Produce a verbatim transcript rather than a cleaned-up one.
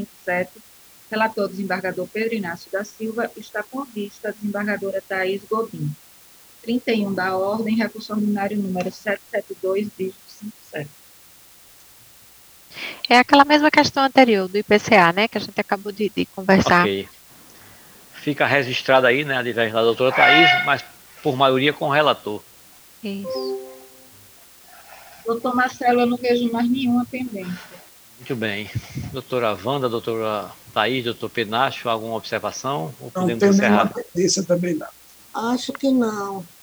sete, relator desembargador Pedro Inácio da Silva, está com vista a desembargadora Thaís Godin. trinta e um da ordem, recurso ordinário número setecentos e setenta e dois, dígito cinquenta e sete. É aquela mesma questão anterior do I P C A, né? Que a gente acabou de, de conversar. Ok. Fica registrada aí, né, a divergência da doutora Thaís, mas por maioria com o relator. Isso. Doutor Marcelo, eu não vejo mais nenhuma pendência. Muito bem. Doutora Wanda, doutora Thaís, doutor Penacho, alguma observação? Ou Não podemos tem nenhuma encerrar? pendência também, não. Acho que não.